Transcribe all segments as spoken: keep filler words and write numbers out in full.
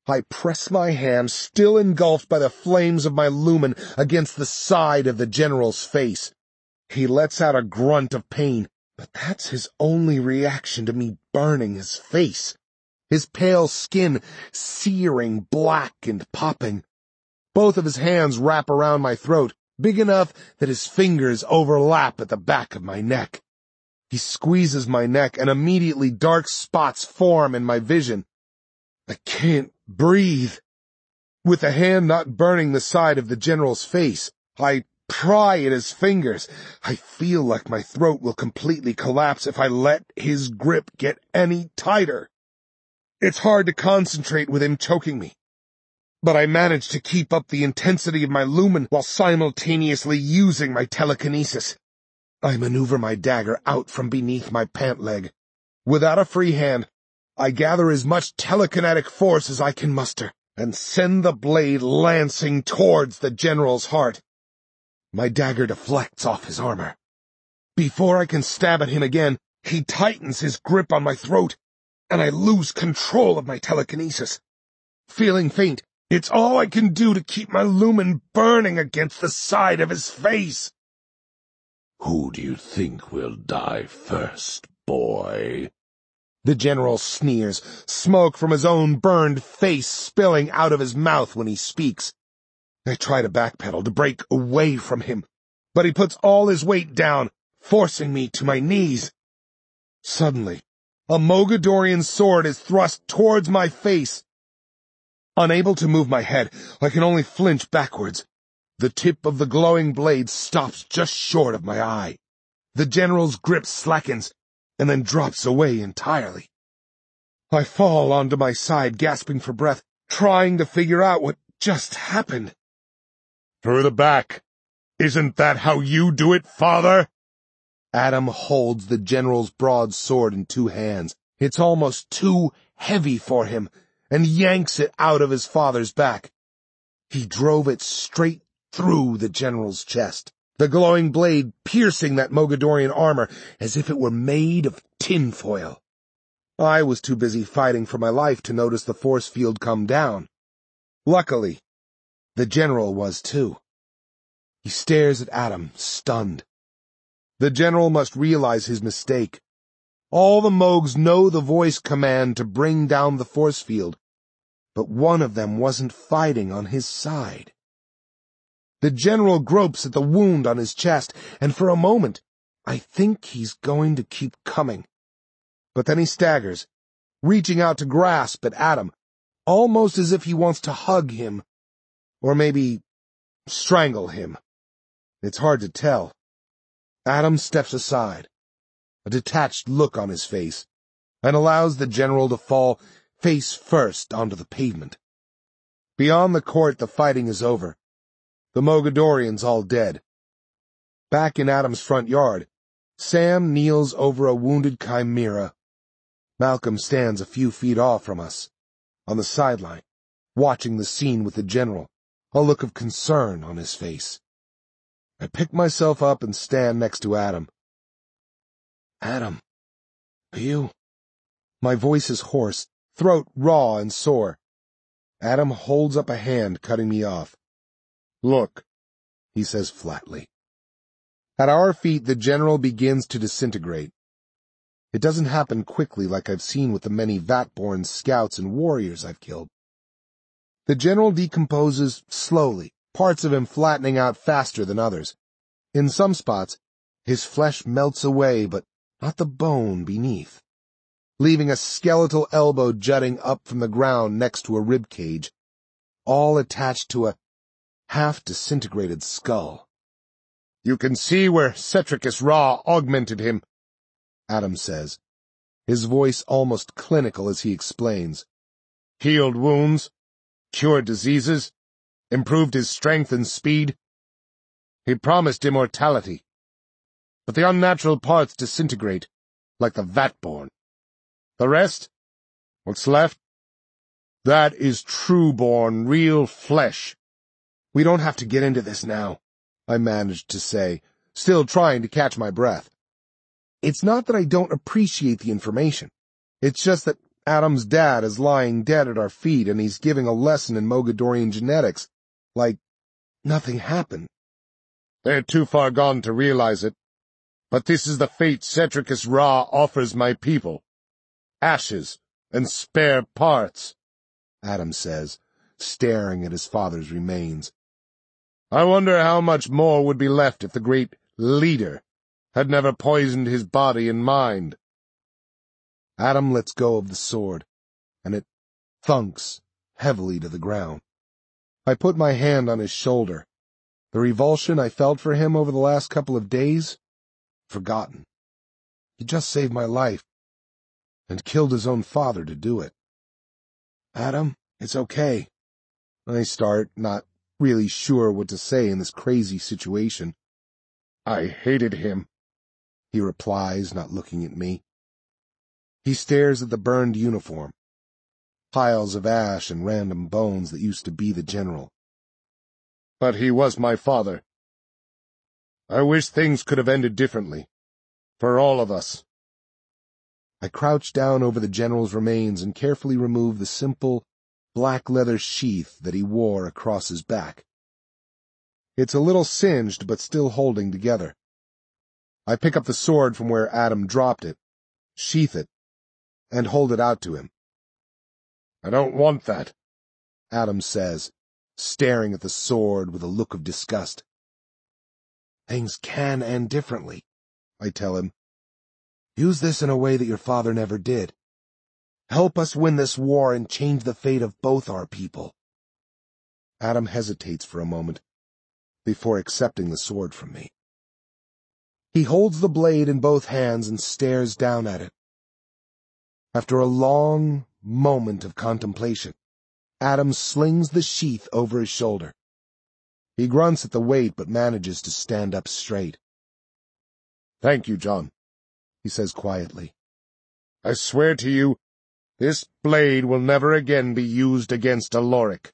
I press my hand, still engulfed by the flames of my lumen, against the side of the general's face. He lets out a grunt of pain, but that's his only reaction to me burning his face. His pale skin searing black and popping. Both of his hands wrap around my throat, big enough that his fingers overlap at the back of my neck. He squeezes my neck, and immediately dark spots form in my vision. I can't breathe. With the hand not burning the side of the general's face, I pry at his fingers. I feel like my throat will completely collapse if I let his grip get any tighter. It's hard to concentrate with him choking me, but I manage to keep up the intensity of my lumen while simultaneously using my telekinesis. I maneuver my dagger out from beneath my pant leg. Without a free hand, I gather as much telekinetic force as I can muster, and send the blade lancing towards the general's heart. My dagger deflects off his armor. Before I can stab at him again, he tightens his grip on my throat, and I lose control of my telekinesis. Feeling faint, it's all I can do to keep my lumen burning against the side of his face. "Who do you think will die first, boy?" The general sneers, smoke from his own burned face spilling out of his mouth when he speaks. I try to backpedal, to break away from him, but he puts all his weight down, forcing me to my knees. Suddenly, a Mogadorian sword is thrust towards my face. Unable to move my head, I can only flinch backwards. The tip of the glowing blade stops just short of my eye. The general's grip slackens, and then drops away entirely. I fall onto my side, gasping for breath, trying to figure out what just happened. "Through the back. Isn't that how you do it, father?" Adam holds the general's broad sword in two hands. It's almost too heavy for him, and yanks it out of his father's back. He drove it straight through the general's chest, the glowing blade piercing that Mogadorian armor as if it were made of tinfoil. I was too busy fighting for my life to notice the force field come down. Luckily, the general was too. He stares at Adam, stunned. The general must realize his mistake. All the Mogs know the voice command to bring down the force field, but one of them wasn't fighting on his side. The general gropes at the wound on his chest, and for a moment, I think he's going to keep coming. But then he staggers, reaching out to grasp at Adam, almost as if he wants to hug him, or maybe strangle him. It's hard to tell. Adam steps aside, a detached look on his face, and allows the general to fall face first onto the pavement. Beyond the court, the fighting is over. The Mogadorians all dead. Back in Adam's front yard, Sam kneels over a wounded chimera. Malcolm stands a few feet off from us, on the sideline, watching the scene with the general, a look of concern on his face. I pick myself up and stand next to Adam. "Adam, are you?" My voice is hoarse, throat raw and sore. Adam holds up a hand, cutting me off. "Look," he says flatly. At our feet, the general begins to disintegrate. It doesn't happen quickly like I've seen with the many Vatborn scouts and warriors I've killed. The general decomposes slowly, parts of him flattening out faster than others. In some spots, his flesh melts away, but not the bone beneath, leaving a skeletal elbow jutting up from the ground next to a rib cage, all attached to a half-disintegrated skull. "You can see where Cetricus Ra augmented him," Adam says, his voice almost clinical as he explains. "Healed wounds, cured diseases, improved his strength and speed. He promised immortality. But the unnatural parts disintegrate, like the Vatborn. The rest, what's left, that is true-born, real flesh." "We don't have to get into this now," I managed to say, still trying to catch my breath. It's not that I don't appreciate the information. It's just that, Adam's dad is lying dead at our feet, and he's giving a lesson in Mogadorian genetics, like nothing happened. They're too far gone to realize it, but this is the fate Cetricus Ra offers my people. Ashes and spare parts, Adam says, staring at his father's remains. I wonder how much more would be left if the great leader had never poisoned his body and mind. Adam lets go of the sword, and it thunks heavily to the ground. I put my hand on his shoulder. The revulsion I felt for him over the last couple of days, forgotten. He just saved my life, and killed his own father to do it. Adam, it's okay. I start, not really sure what to say in this crazy situation. I hated him, he replies, not looking at me. He stares at the burned uniform, piles of ash and random bones that used to be the general. But he was my father. I wish things could have ended differently, for all of us. I crouch down over the general's remains and carefully remove the simple, black leather sheath that he wore across his back. It's a little singed, but still holding together. I pick up the sword from where Adam dropped it, sheath it, and hold it out to him. I don't want that, Adam says, staring at the sword with a look of disgust. Things can end differently, I tell him. Use this in a way that your father never did. Help us win this war and change the fate of both our people. Adam hesitates for a moment before accepting the sword from me. He holds the blade in both hands and stares down at it. After a long moment of contemplation, Adam slings the sheath over his shoulder. He grunts at the weight but manages to stand up straight. Thank you, John, he says quietly. I swear to you, this blade will never again be used against Alaric.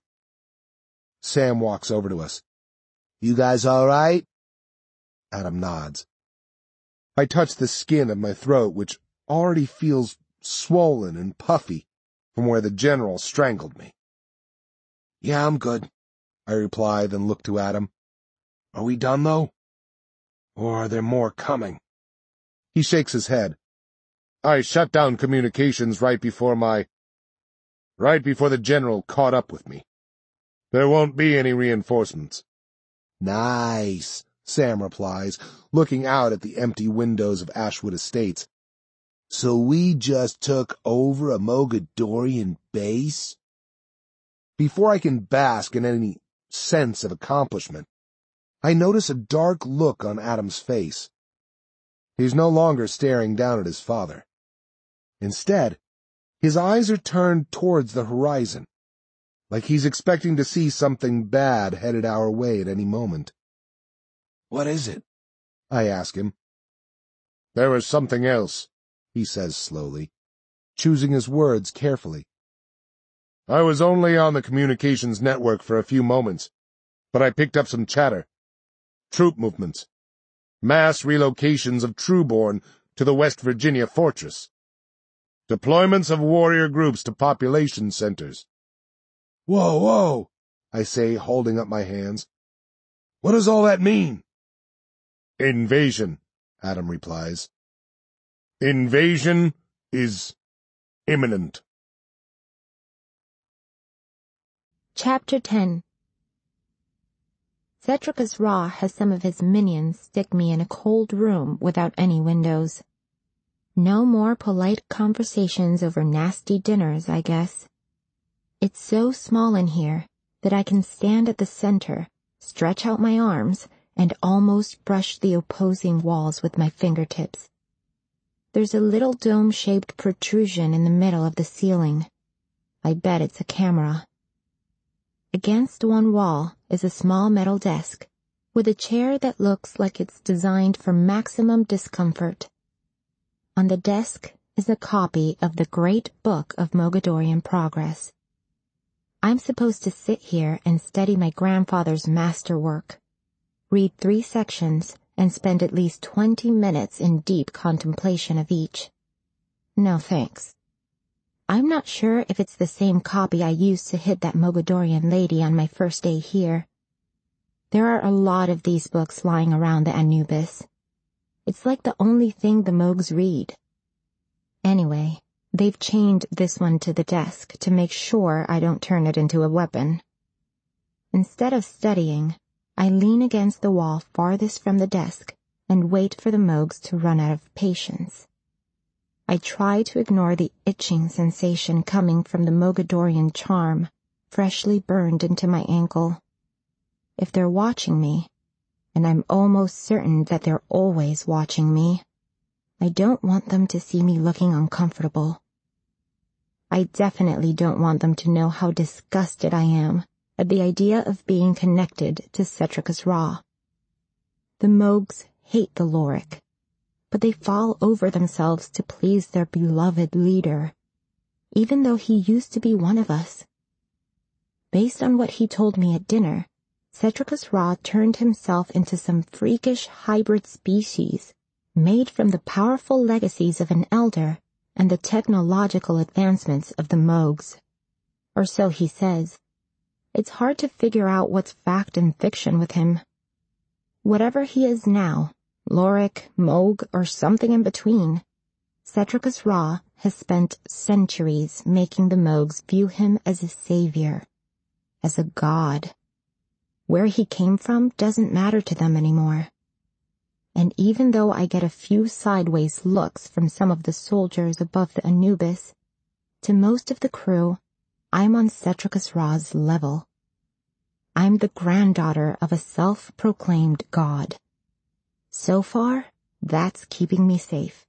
Sam walks over to us. You guys all right? Adam nods. I touch the skin of my throat, which already feels swollen and puffy from where the general strangled me. Yeah, I'm good, I reply, then look to Adam. Are we done, though? Or are there more coming? He shakes his head. I shut down communications right before my... right before the general caught up with me. There won't be any reinforcements. Nice, Sam replies, looking out at the empty windows of Ashwood Estates. So we just took over a Mogadorian base? Before I can bask in any sense of accomplishment, I notice a dark look on Adam's face. He's no longer staring down at his father. Instead, his eyes are turned towards the horizon, like he's expecting to see something bad headed our way at any moment. What is it? I ask him. There was something else, he says slowly, choosing his words carefully. I was only on the communications network for a few moments, but I picked up some chatter. Troop movements. Mass relocations of Trueborn to the West Virginia fortress. Deployments of warrior groups to population centers. Whoa, whoa, I say, holding up my hands. What does all that mean? Invasion, Adam replies. Invasion is imminent. Chapter ten. Cetricus Ra has some of his minions stick me in a cold room without any windows. No more polite conversations over nasty dinners, I guess. It's so small in here that I can stand at the center, stretch out my arms, and almost brush the opposing walls with my fingertips. There's a little dome-shaped protrusion in the middle of the ceiling. I bet it's a camera. Against one wall is a small metal desk, with a chair that looks like it's designed for maximum discomfort. On the desk is a copy of the Great Book of Mogadorian Progress. I'm supposed to sit here and study my grandfather's masterwork, read three sections, and spend at least twenty minutes in deep contemplation of each. No thanks. I'm not sure if it's the same copy I used to hit that Mogadorian lady on my first day here. There are a lot of these books lying around the Anubis. It's like the only thing the Mogs read. Anyway, they've chained this one to the desk to make sure I don't turn it into a weapon. Instead of studying, I lean against the wall farthest from the desk and wait for the Mogs to run out of patience. I try to ignore the itching sensation coming from the Mogadorian charm, freshly burned into my ankle. If they're watching me, and I'm almost certain that they're always watching me, I don't want them to see me looking uncomfortable. I definitely don't want them to know how disgusted I am at the idea of being connected to Cetricus Ra. The Mogs hate the Lorik, but they fall over themselves to please their beloved leader, even though he used to be one of us. Based on what he told me at dinner, Cetricus Ra turned himself into some freakish hybrid species made from the powerful legacies of an elder and the technological advancements of the Mogs. Or so he says. It's hard to figure out what's fact and fiction with him. Whatever he is now, Lorik, Moog, or something in between, Cetricus Ra has spent centuries making the Mogs view him as a savior, as a god. Where he came from doesn't matter to them anymore. And even though I get a few sideways looks from some of the soldiers above the Anubis, to most of the crew, I'm on Cetricus Ra's level. I'm the granddaughter of a self-proclaimed god. So far, that's keeping me safe.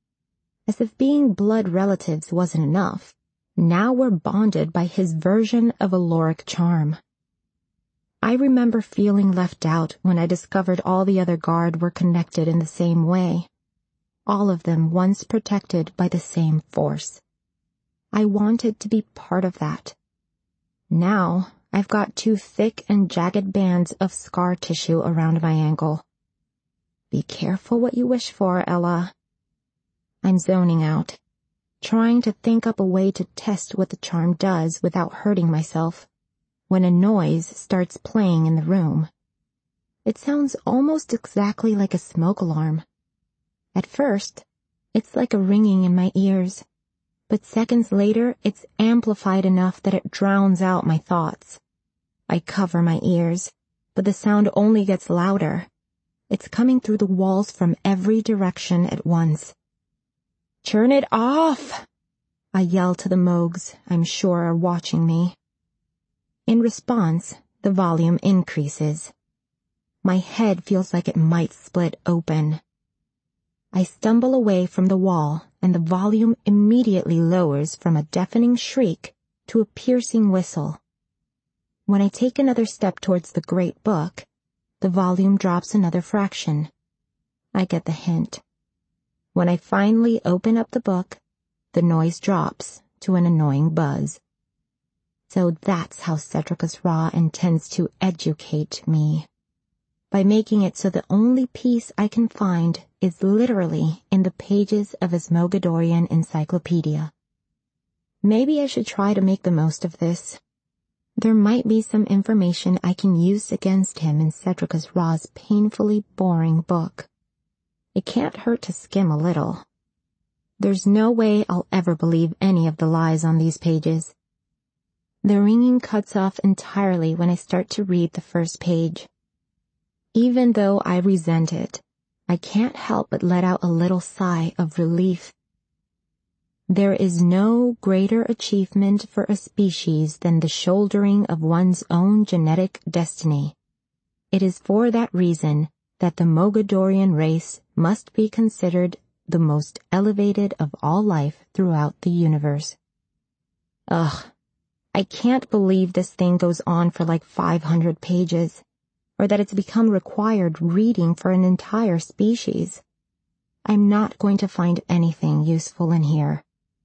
As if being blood relatives wasn't enough, now we're bonded by his version of a Lorik charm. I remember feeling left out when I discovered all the other guard were connected in the same way, all of them once protected by the same force. I wanted to be part of that. Now, I've got two thick and jagged bands of scar tissue around my ankle. Be careful what you wish for, Ella. I'm zoning out, trying to think up a way to test what the charm does without hurting myself, when a noise starts playing in the room. It sounds almost exactly like a smoke alarm. At first, it's like a ringing in my ears, but seconds later it's amplified enough that it drowns out my thoughts. I cover my ears, but the sound only gets louder. It's coming through the walls from every direction at once. "Turn it off!" I yell to the Mogs I'm sure are watching me. In response, the volume increases. My head feels like it might split open. I stumble away from the wall, and the volume immediately lowers from a deafening shriek to a piercing whistle. When I take another step towards the great book, the volume drops another fraction. I get the hint. When I finally open up the book, the noise drops to an annoying buzz. So that's how Cetricus Ra intends to educate me, by making it so the only peace I can find is literally in the pages of his Mogadorian encyclopedia. Maybe I should try to make the most of this. There might be some information I can use against him in Cetricus Ra's painfully boring book. It can't hurt to skim a little. There's no way I'll ever believe any of the lies on these pages. The ringing cuts off entirely when I start to read the first page. Even though I resent it, I can't help but let out a little sigh of relief. There is no greater achievement for a species than the shouldering of one's own genetic destiny. It is for that reason that the Mogadorian race must be considered the most elevated of all life throughout the universe. Ugh. I can't believe this thing goes on for like five hundred pages, or that it's become required reading for an entire species. I'm not going to find anything useful in here.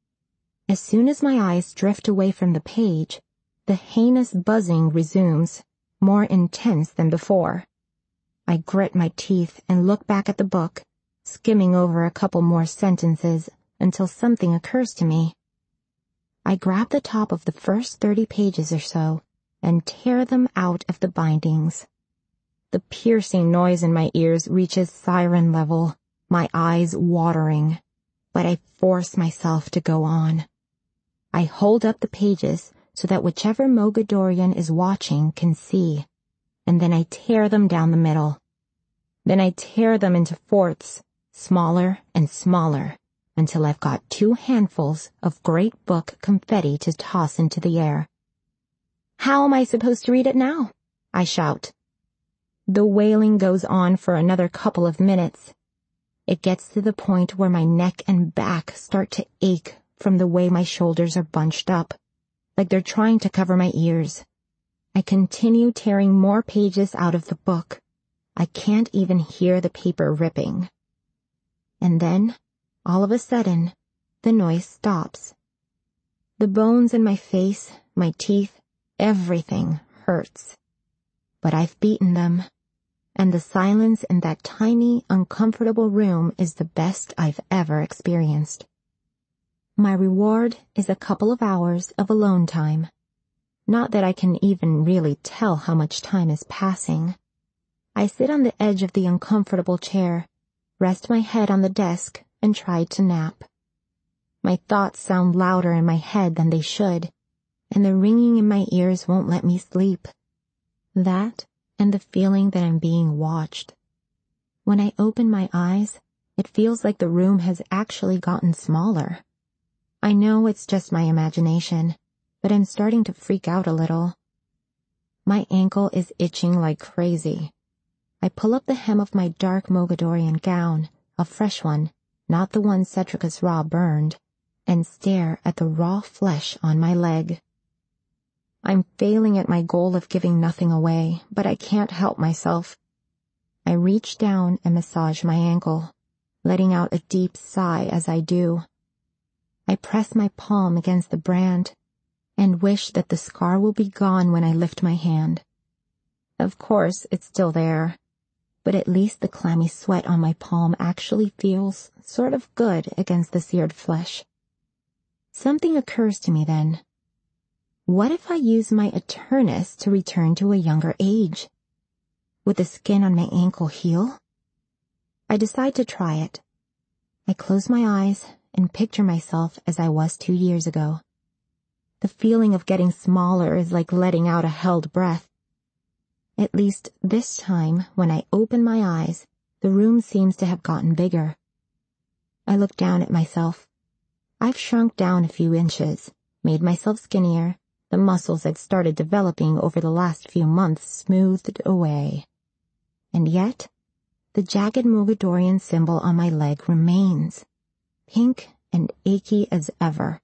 As soon as my eyes drift away from the page, the heinous buzzing resumes, more intense than before. I grit my teeth and look back at the book, skimming over a couple more sentences until something occurs to me. I grab the top of the first thirty pages or so and tear them out of the bindings. The piercing noise in my ears reaches siren level, my eyes watering, but I force myself to go on. I hold up the pages so that whichever Mogadorian is watching can see, and then I tear them down the middle. Then I tear them into fourths, smaller and smaller, until I've got two handfuls of great book confetti to toss into the air. "How am I supposed to read it now?" I shout. The wailing goes on for another couple of minutes. It gets to the point where my neck and back start to ache from the way my shoulders are bunched up, like they're trying to cover my ears. I continue tearing more pages out of the book. I can't even hear the paper ripping. And then, all of a sudden, the noise stops. The bones in my face, my teeth, everything hurts. But I've beaten them, and the silence in that tiny, uncomfortable room is the best I've ever experienced. My reward is a couple of hours of alone time. Not that I can even really tell how much time is passing. I sit on the edge of the uncomfortable chair, rest my head on the desk, and try to nap. My thoughts sound louder in my head than they should, and the ringing in my ears won't let me sleep. That and the feeling that I'm being watched. When I open my eyes, it feels like the room has actually gotten smaller. I know it's just my imagination, but I'm starting to freak out a little. My ankle is itching like crazy. I pull up the hem of my dark Mogadorian gown, a fresh one, not the one Cetricus Ra burned, and stare at the raw flesh on my leg. I'm failing at my goal of giving nothing away, but I can't help myself. I reach down and massage my ankle, letting out a deep sigh as I do. I press my palm against the brand and wish that the scar will be gone when I lift my hand. Of course, it's still there, but at least the clammy sweat on my palm actually feels sort of good against the seared flesh. Something occurs to me then. What if I use my Eternus to return to a younger age? Would the skin on my ankle heal? I decide to try it. I close my eyes and picture myself as I was two years ago. The feeling of getting smaller is like letting out a held breath. At least this time, when I open my eyes, the room seems to have gotten bigger. I look down at myself. I've shrunk down a few inches, made myself skinnier, the muscles I'd started developing over the last few months smoothed away. And yet, the jagged Mogadorian symbol on my leg remains, pink and achy as ever.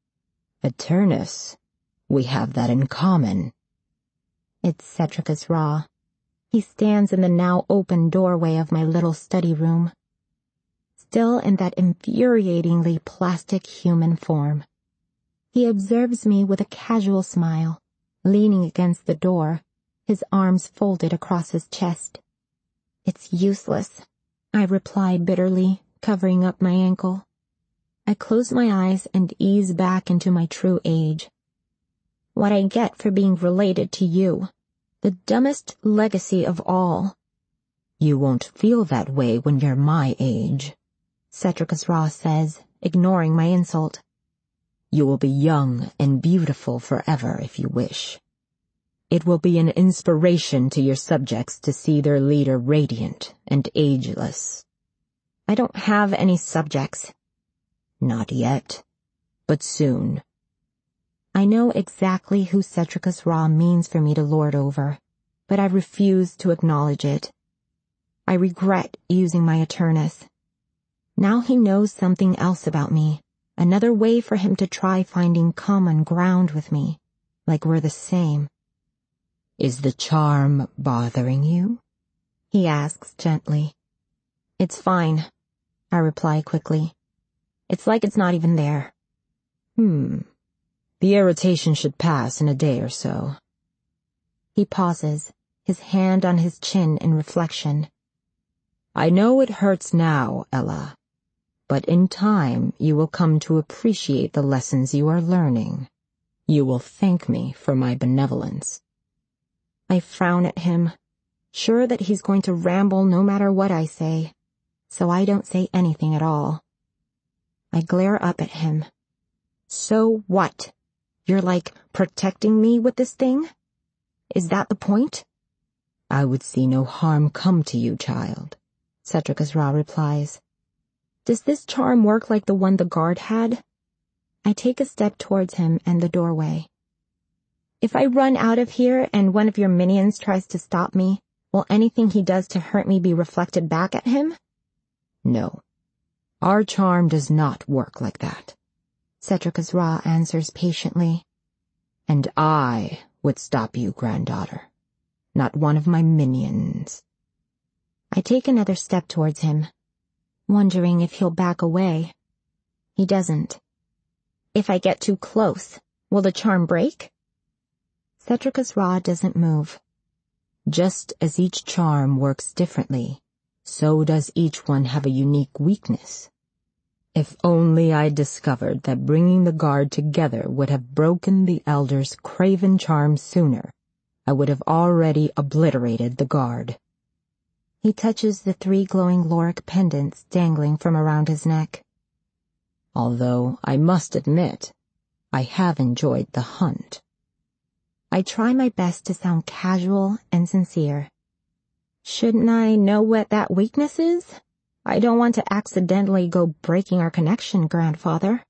Eternus, we have that in common. It's Cetricus Ra. He stands in the now open doorway of my little study room, still in that infuriatingly plastic human form. He observes me with a casual smile, leaning against the door, his arms folded across his chest. It's useless, I reply bitterly, covering up my ankle. I close my eyes and ease back into my true age. What I get for being related to you, the dumbest legacy of all. You won't feel that way when you're my age, Cetricus Ra says, ignoring my insult. You will be young and beautiful forever if you wish. It will be an inspiration to your subjects to see their leader radiant and ageless. I don't have any subjects. Not yet, but soon. I know exactly who Cetricus Ra means for me to lord over, but I refuse to acknowledge it. I regret using my Eternus. Now he knows something else about me, another way for him to try finding common ground with me, like we're the same. Is the charm bothering you? He asks gently. It's fine, I reply quickly. It's like it's not even there. Hmm. The irritation should pass in a day or so. He pauses, his hand on his chin in reflection. I know it hurts now, Ella, But in time you will come to appreciate the lessons you are learning. You will thank me for my benevolence." I frown at him, sure that he's going to ramble no matter what I say, so I don't say anything at all. I glare up at him. "So what? You're like protecting me with this thing? Is that the point?" "I would see no harm come to you, child," Cetricus Ra replies. "Does this charm work like the one the guard had?" I take a step towards him and the doorway. "If I run out of here and one of your minions tries to stop me, will anything he does to hurt me be reflected back at him?" "No. Our charm does not work like that," Cetricus Ra answers patiently. "And I would stop you, granddaughter. Not one of my minions." I take another step towards him, wondering if he'll back away. He doesn't. "If I get too close, will the charm break?" Cetricus Ra doesn't move. "Just as each charm works differently, so does each one have a unique weakness. If only I'd discovered that bringing the guard together would have broken the Elder's craven charm sooner, I would have already obliterated the guard." He touches the three glowing Loric pendants dangling from around his neck. "Although I must admit, I have enjoyed the hunt." I try my best to sound casual and sincere. "Shouldn't I know what that weakness is? I don't want to accidentally go breaking our connection, grandfather."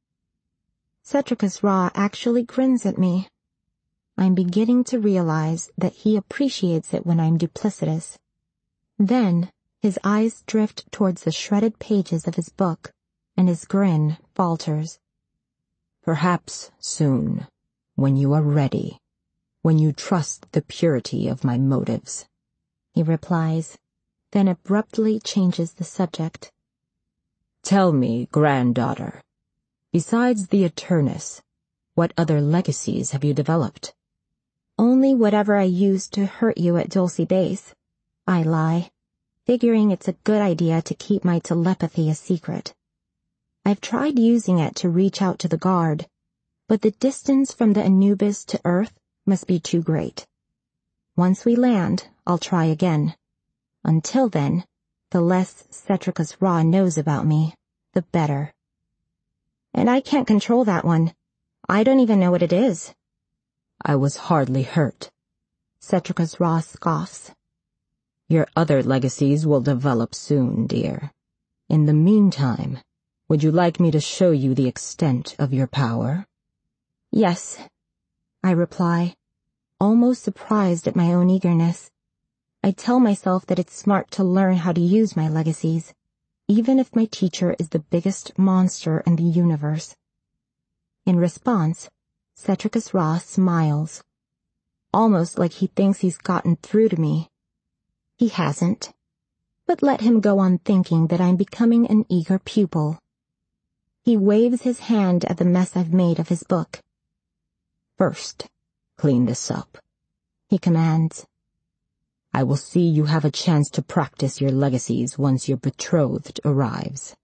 Cetricus Ra actually grins at me. I'm beginning to realize that he appreciates it when I'm duplicitous. Then his eyes drift towards the shredded pages of his book, and his grin falters. "Perhaps soon, when you are ready, when you trust the purity of my motives," he replies, then abruptly changes the subject. "Tell me, granddaughter, besides the Eternus, what other legacies have you developed?" "Only whatever I used to hurt you at Dulce Base," I lie, figuring it's a good idea to keep my telepathy a secret. I've tried using it to reach out to the guard, but the distance from the Anubis to Earth must be too great. Once we land, I'll try again. Until then, the less Cetricus Ra knows about me, the better. And I can't control that one. I don't even know what it is." "I was hardly hurt," Cetricus Ra scoffs. "Your other legacies will develop soon, dear. In the meantime, would you like me to show you the extent of your power?" "Yes," I reply, almost surprised at my own eagerness. I tell myself that it's smart to learn how to use my legacies, even if my teacher is the biggest monster in the universe. In response, Cetricus Ra smiles, almost like he thinks he's gotten through to me. He hasn't, but let him go on thinking that I'm becoming an eager pupil. He waves his hand at the mess I've made of his book. "First, clean this up," he commands. "I will see you have a chance to practice your legacies once your betrothed arrives."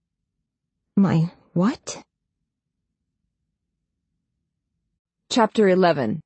"My what?" Chapter eleven.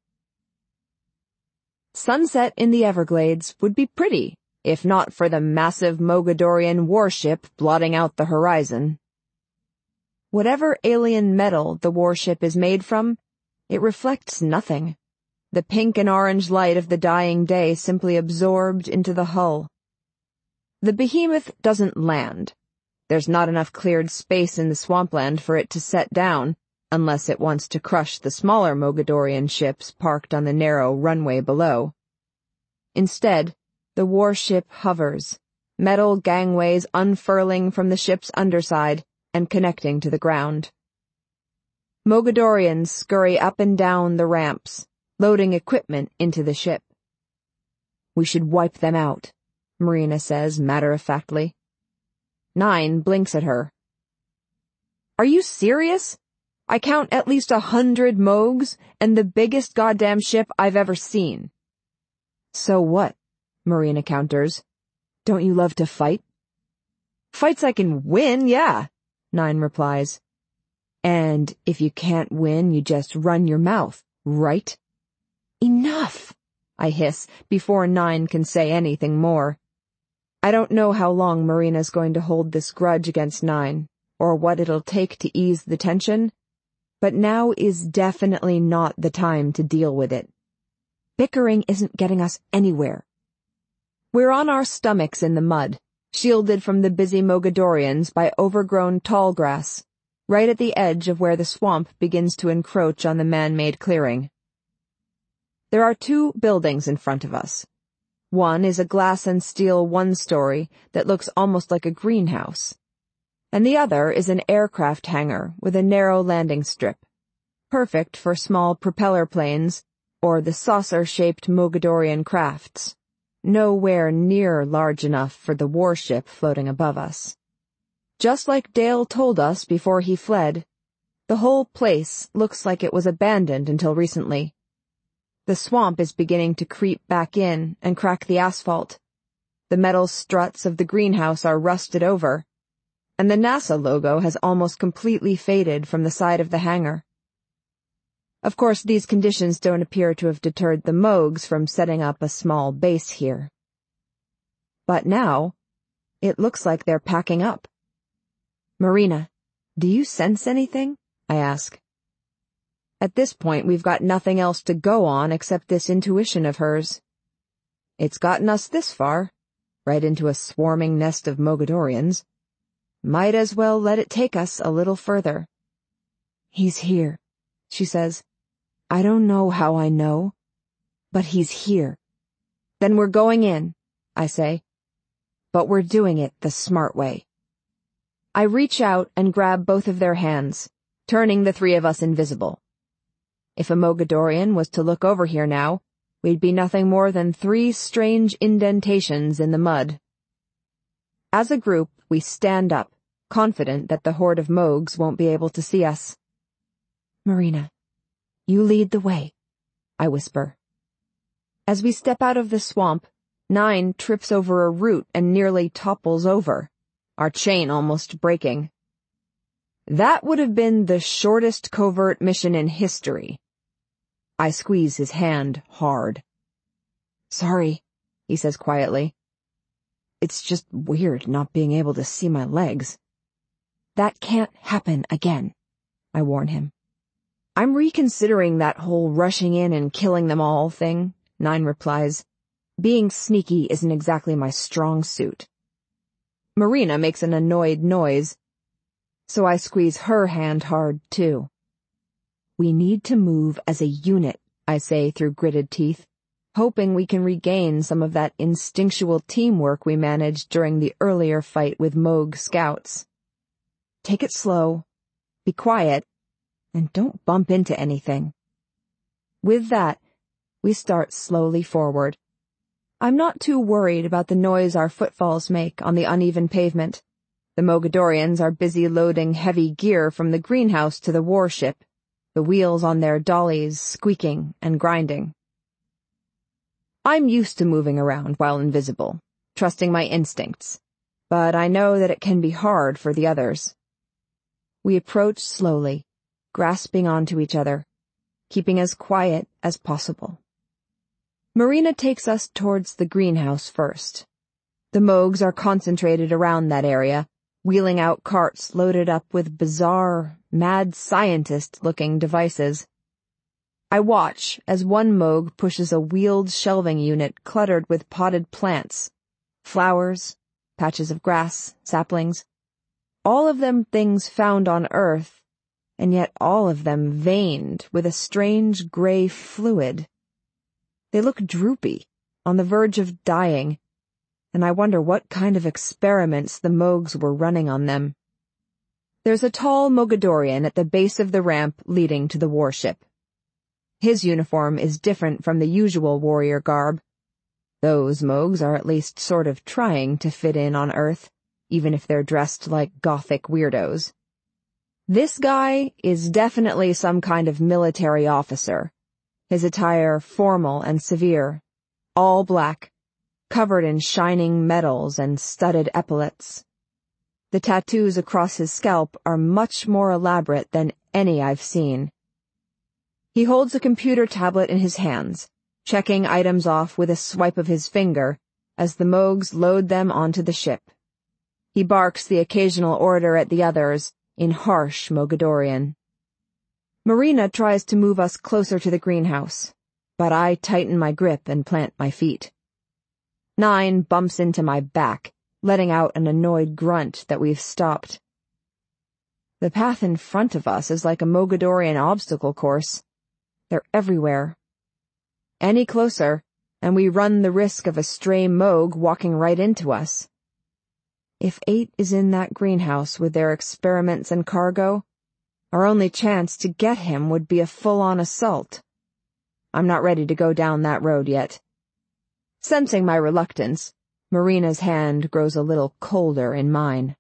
Sunset in the Everglades would be pretty, if not for the massive Mogadorian warship blotting out the horizon. Whatever alien metal the warship is made from, it reflects nothing. The pink and orange light of the dying day simply absorbed into the hull. The behemoth doesn't land. There's not enough cleared space in the swampland for it to set down, unless it wants to crush the smaller Mogadorian ships parked on the narrow runway below. Instead, the warship hovers, metal gangways unfurling from the ship's underside and connecting to the ground. Mogadorians scurry up and down the ramps, loading equipment into the ship. "We should wipe them out," Marina says matter-of-factly. Nine blinks at her. "Are you serious? I count at least a hundred Mogs and the biggest goddamn ship I've ever seen." "So what?" Marina counters. "Don't you love to fight?" Fights I can win, yeah, Nine replies. And if you can't win, you just run your mouth, right? Enough, I hiss before Nine can say anything more. I don't know how long Marina's going to hold this grudge against Nine, or what it'll take to ease the tension, but now is definitely not the time to deal with it. Bickering isn't getting us anywhere. We're on our stomachs in the mud, shielded from the busy Mogadorians by overgrown tall grass, right at the edge of where the swamp begins to encroach on the man-made clearing. There are two buildings in front of us. One is a glass and steel one-story that looks almost like a greenhouse, and the other is an aircraft hangar with a narrow landing strip, perfect for small propeller planes or the saucer-shaped Mogadorian crafts, nowhere near large enough for the warship floating above us. Just like Dale told us before he fled, the whole place looks like it was abandoned until recently. The swamp is beginning to creep back in and crack the asphalt. The metal struts of the greenhouse are rusted over, and the NASA logo has almost completely faded from the side of the hangar. Of course, these conditions don't appear to have deterred the Mogs from setting up a small base here. But now, it looks like they're packing up. Marina, do you sense anything? I ask. At this point, we've got nothing else to go on except this intuition of hers. It's gotten us this far, right into a swarming nest of Mogadorians. Might as well let it take us a little further. He's here, she says. I don't know how I know, but he's here. Then we're going in, I say. But we're doing it the smart way. I reach out and grab both of their hands, turning the three of us invisible. If a Mogadorian was to look over here now, we'd be nothing more than three strange indentations in the mud. As a group, we stand up, confident that the horde of Mogs won't be able to see us. Marina, you lead the way, I whisper. As we step out of the swamp, Nine trips over a root and nearly topples over, our chain almost breaking. That would have been the shortest covert mission in history. I squeeze his hand hard. Sorry, he says quietly. It's just weird not being able to see my legs. That can't happen again, I warn him. I'm reconsidering that whole rushing in and killing them all thing, Nine replies. Being sneaky isn't exactly my strong suit. Marina makes an annoyed noise, so I squeeze her hand hard, too. We need to move as a unit, I say through gritted teeth, hoping we can regain some of that instinctual teamwork we managed during the earlier fight with Moog scouts. Take it slow, be quiet, and don't bump into anything. With that, we start slowly forward. I'm not too worried about the noise our footfalls make on the uneven pavement. The Mogadorians are busy loading heavy gear from the greenhouse to the warship, the wheels on their dollies squeaking and grinding. I'm used to moving around while invisible, trusting my instincts, but I know that it can be hard for the others. We approach slowly, grasping onto each other, keeping as quiet as possible. Marina takes us towards the greenhouse first. The Mogs are concentrated around that area, wheeling out carts loaded up with bizarre, mad scientist-looking devices. I watch as one Moog pushes a wheeled shelving unit cluttered with potted plants, flowers, patches of grass, saplings, all of them things found on Earth, and yet all of them veined with a strange gray fluid. They look droopy, on the verge of dying, and I wonder what kind of experiments the Mogs were running on them. There's a tall Mogadorian at the base of the ramp leading to the warship. His uniform is different from the usual warrior garb. Those Mogs are at least sort of trying to fit in on Earth, even if they're dressed like gothic weirdos. This guy is definitely some kind of military officer, his attire formal and severe, all black, covered in shining medals and studded epaulets. The tattoos across his scalp are much more elaborate than any I've seen. He holds a computer tablet in his hands, checking items off with a swipe of his finger as the Moogs load them onto the ship. He barks the occasional order at the others in harsh Mogadorian. Marina tries to move us closer to the greenhouse, but I tighten my grip and plant my feet. Nine bumps into my back, letting out an annoyed grunt that we've stopped. The path in front of us is like a Mogadorian obstacle course. They're everywhere. Any closer, and we run the risk of a stray Moog walking right into us. If Eight is in that greenhouse with their experiments and cargo, our only chance to get him would be a full-on assault. I'm not ready to go down that road yet. Sensing my reluctance, Marina's hand grows a little colder in mine.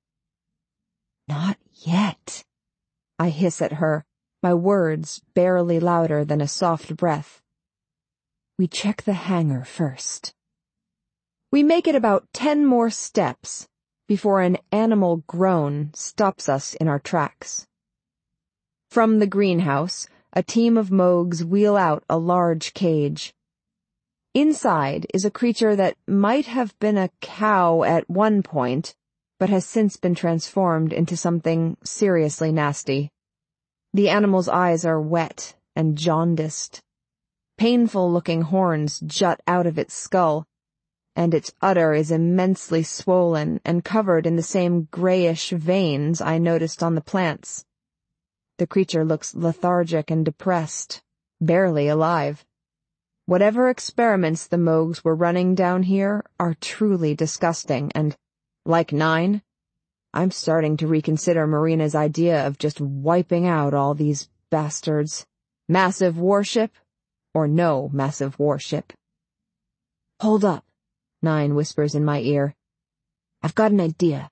Not yet, I hiss at her, my words barely louder than a soft breath. We check the hangar first. We make it about ten more steps before an animal groan stops us in our tracks. From the greenhouse, a team of Moogs wheel out a large cage. Inside is a creature that might have been a cow at one point, but has since been transformed into something seriously nasty. The animal's eyes are wet and jaundiced. Painful-looking horns jut out of its skull, and its udder is immensely swollen and covered in the same grayish veins I noticed on the plants. The creature looks lethargic and depressed, barely alive. Whatever experiments the Moogs were running down here are truly disgusting, and, like Nine, I'm starting to reconsider Marina's idea of just wiping out all these bastards. Massive warship, or no massive warship. Hold up, Nine whispers in my ear. I've got an idea.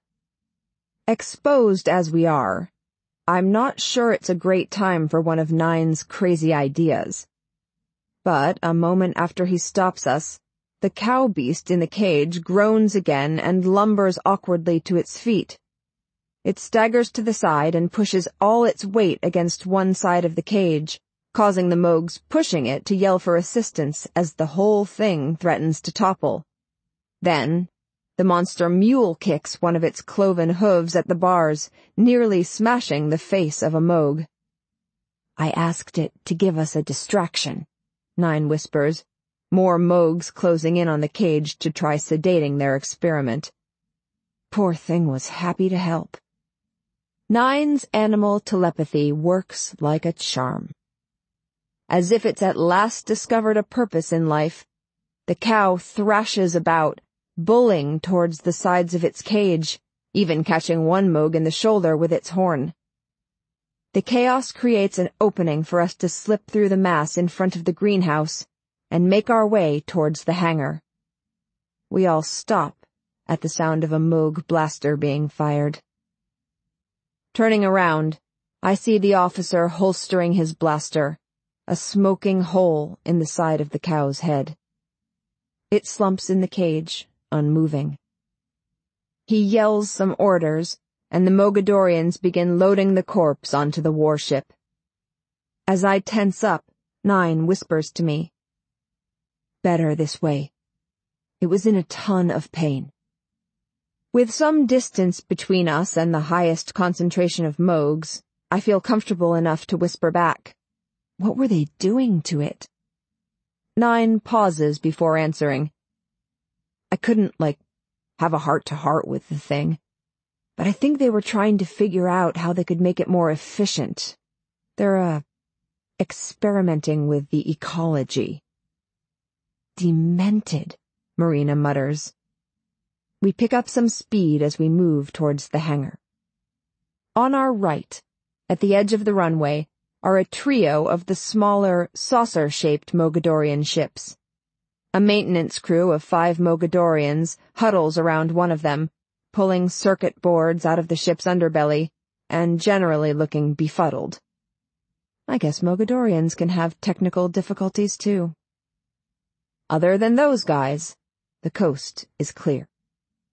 Exposed as we are, I'm not sure it's a great time for one of Nine's crazy ideas. But a moment after he stops us, the cow beast in the cage groans again and lumbers awkwardly to its feet. It staggers to the side and pushes all its weight against one side of the cage, causing the Moogs pushing it to yell for assistance as the whole thing threatens to topple. Then, the monster mule kicks one of its cloven hooves at the bars, nearly smashing the face of a Moog. I asked it to give us a distraction, Nine whispers, more Moogs closing in on the cage to try sedating their experiment. Poor thing was happy to help. Nine's animal telepathy works like a charm. As if it's at last discovered a purpose in life, the cow thrashes about, bulling towards the sides of its cage, even catching one Moog in the shoulder with its horn. The chaos creates an opening for us to slip through the mass in front of the greenhouse and make our way towards the hangar. We all stop at the sound of a Moog blaster being fired. Turning around, I see the officer holstering his blaster, a smoking hole in the side of the cow's head. It slumps in the cage, unmoving. He yells some orders, and the Mogadorians begin loading the corpse onto the warship. As I tense up, Nine whispers to me, "Better this way. It was in a ton of pain." With some distance between us and the highest concentration of Moogs, I feel comfortable enough to whisper back, "What were they doing to it?" Nine pauses before answering. I couldn't, like, have a heart-to-heart with the thing, but I think they were trying to figure out how they could make it more efficient. They're, uh, experimenting with the ecology. Demented, Marina mutters. We pick up some speed as we move towards the hangar. On our right, at the edge of the runway, are a trio of the smaller, saucer-shaped Mogadorian ships. A maintenance crew of five Mogadorians huddles around one of them, pulling circuit boards out of the ship's underbelly, and generally looking befuddled. I guess Mogadorians can have technical difficulties too. Other than those guys, the coast is clear.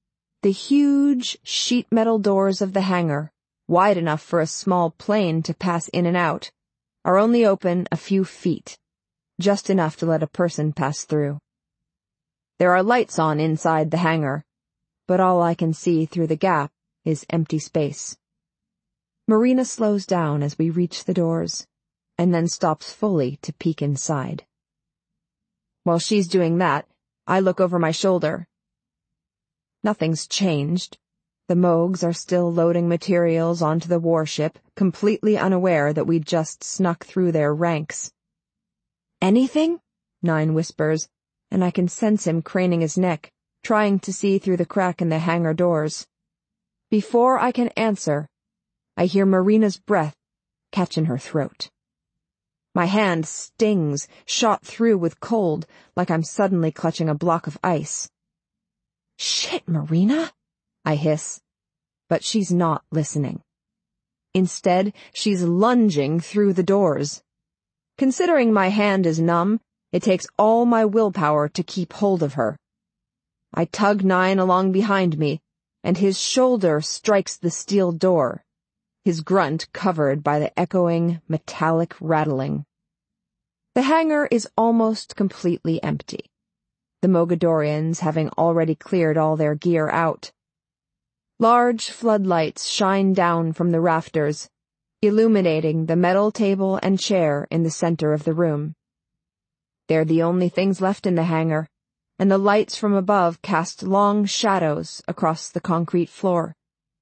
The huge sheet metal doors of the hangar, wide enough for a small plane to pass in and out, are only open a few feet, just enough to let a person pass through. There are lights on inside the hangar, but all I can see through the gap is empty space. Marina slows down as we reach the doors, and then stops fully to peek inside. While she's doing that, I look over my shoulder. Nothing's changed. The Moogs are still loading materials onto the warship, completely unaware that we just snuck through their ranks. "Anything?" Nine whispers, and I can sense him craning his neck, trying to see through the crack in the hangar doors. Before I can answer, I hear Marina's breath catch in her throat. My hand stings, shot through with cold, like I'm suddenly clutching a block of ice. "Shit, Marina!" I hiss, but she's not listening. Instead, she's lunging through the doors. Considering my hand is numb, it takes all my willpower to keep hold of her. I tug Nine along behind me, and his shoulder strikes the steel door, his grunt covered by the echoing, metallic rattling. The hangar is almost completely empty, the Mogadorians having already cleared all their gear out. Large floodlights shine down from the rafters, illuminating the metal table and chair in the center of the room. They're the only things left in the hangar, and the lights from above cast long shadows across the concrete floor.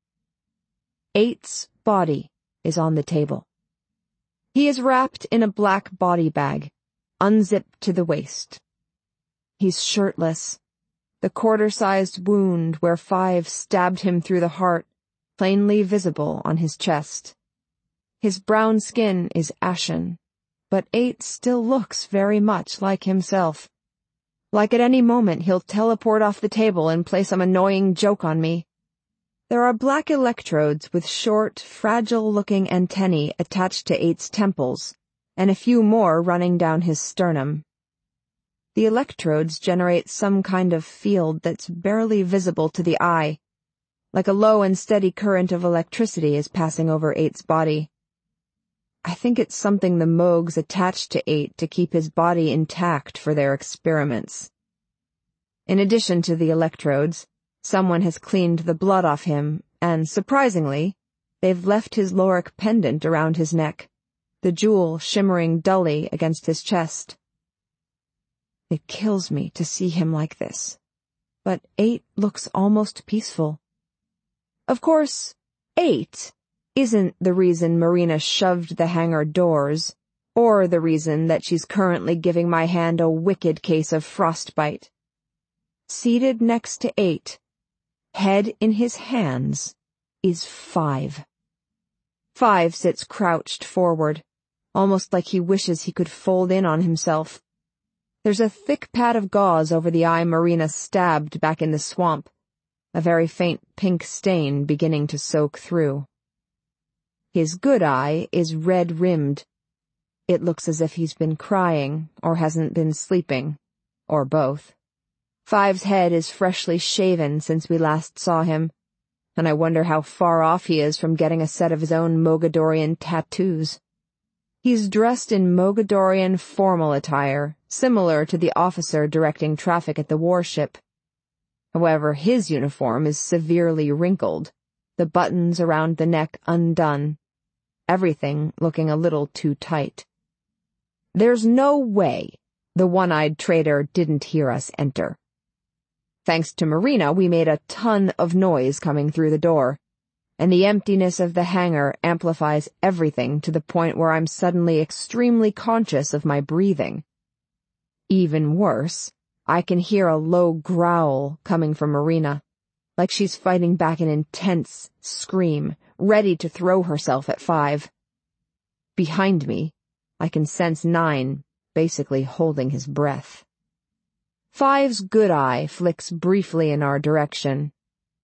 Eight's body is on the table. He is wrapped in a black body bag, unzipped to the waist. He's shirtless, the quarter-sized wound where Five stabbed him through the heart plainly visible on his chest. His brown skin is ashen, but Eight still looks very much like himself. Like at any moment he'll teleport off the table and play some annoying joke on me. There are black electrodes with short, fragile-looking antennae attached to Eight's temples, and a few more running down his sternum. The electrodes generate some kind of field that's barely visible to the eye, like a low and steady current of electricity is passing over Eight's body. I think it's something the Moogs attached to Eight to keep his body intact for their experiments. In addition to the electrodes, someone has cleaned the blood off him, and, surprisingly, they've left his Loric pendant around his neck, the jewel shimmering dully against his chest. It kills me to see him like this, but Eight looks almost peaceful. Of course, Eight isn't the reason Marina shoved the hangar doors, or the reason that she's currently giving my hand a wicked case of frostbite. Seated next to Eight, head in his hands, is Five. Five sits crouched forward, almost like he wishes he could fold in on himself. There's a thick pad of gauze over the eye Marina stabbed back in the swamp, a very faint pink stain beginning to soak through. His good eye is red-rimmed. It looks as if he's been crying or hasn't been sleeping, or both. Five's head is freshly shaven since we last saw him, and I wonder how far off he is from getting a set of his own Mogadorian tattoos. He's dressed in Mogadorian formal attire, similar to the officer directing traffic at the warship. However, his uniform is severely wrinkled, the buttons around the neck undone, everything looking a little too tight. There's no way the one-eyed traitor didn't hear us enter. Thanks to Marina, we made a ton of noise coming through the door, and the emptiness of the hangar amplifies everything to the point where I'm suddenly extremely conscious of my breathing. Even worse, I can hear a low growl coming from Marina, like she's fighting back an intense scream, ready to throw herself at Five. Behind me, I can sense Nine basically holding his breath. Five's good eye flicks briefly in our direction.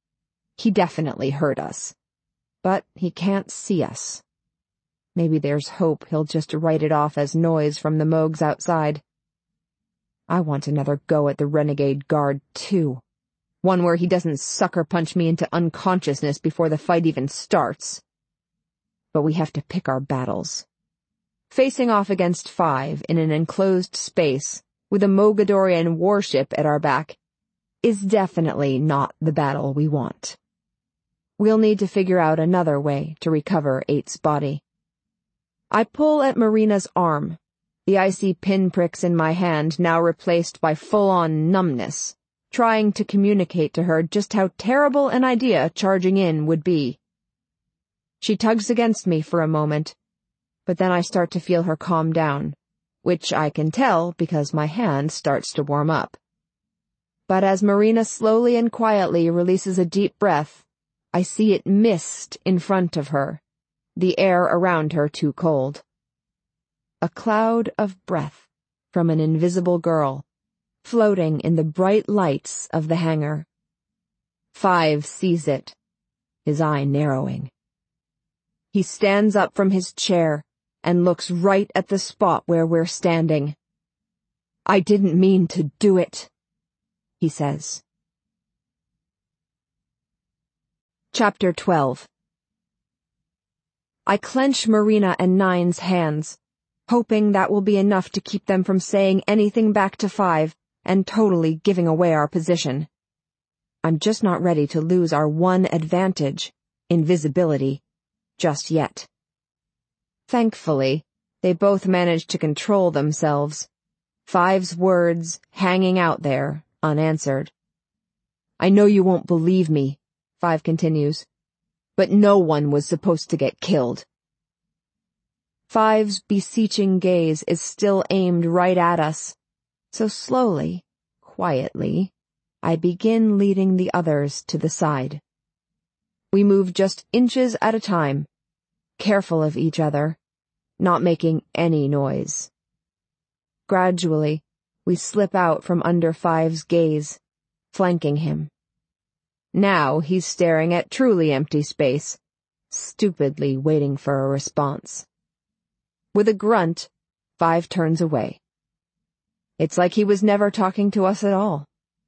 He definitely heard us, but he can't see us. Maybe there's hope he'll just write it off as noise from the Moogs outside. I want another go at the renegade guard, too. One where he doesn't sucker punch me into unconsciousness before the fight even starts. But we have to pick our battles. Facing off against Five in an enclosed space with a Mogadorian warship at our back is definitely not the battle we want. We'll need to figure out another way to recover Eight's body. I pull at Marina's arm, the icy pinpricks in my hand now replaced by full-on numbness, trying to communicate to her just how terrible an idea charging in would be. She tugs against me for a moment, but then I start to feel her calm down, which I can tell because my hand starts to warm up. But as Marina slowly and quietly releases a deep breath, I see it mist in front of her, the air around her too cold. A cloud of breath from an invisible girl, floating in the bright lights of the hangar. Five sees it, his eye narrowing. He stands up from his chair and looks right at the spot where we're standing. "I didn't mean to do it," he says. Chapter twelve. I clench Marina and Nine's hands, hoping that will be enough to keep them from saying anything back to Five and totally giving away our position. I'm just not ready to lose our one advantage, invisibility, just yet. Thankfully, they both manage to control themselves, Five's words hanging out there, unanswered. "I know you won't believe me," Five continues, "but no one was supposed to get killed." Five's beseeching gaze is still aimed right at us, so slowly, quietly, I begin leading the others to the side. We move just inches at a time, careful of each other, not making any noise. Gradually, we slip out from under Five's gaze, flanking him. Now he's staring at truly empty space, stupidly waiting for a response. With a grunt, Five turns away. It's like he was never talking to us at all.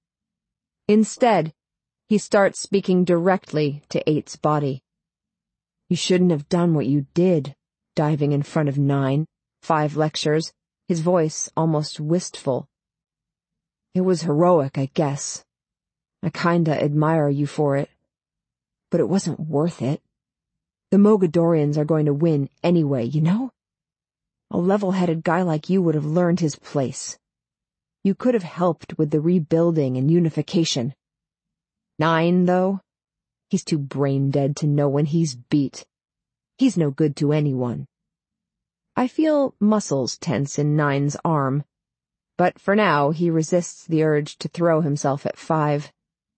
Instead, he starts speaking directly to Eight's body. "You shouldn't have done what you did, diving in front of Nine," Five lectures, his voice almost wistful. "It was heroic, I guess. I kinda admire you for it. But it wasn't worth it. The Mogadorians are going to win anyway, you know? A level-headed guy like you would have learned his place. You could have helped with the rebuilding and unification. Nine, though? He's too brain-dead to know when he's beat. He's no good to anyone." I feel muscles tense in Nine's arm, but for now he resists the urge to throw himself at Five.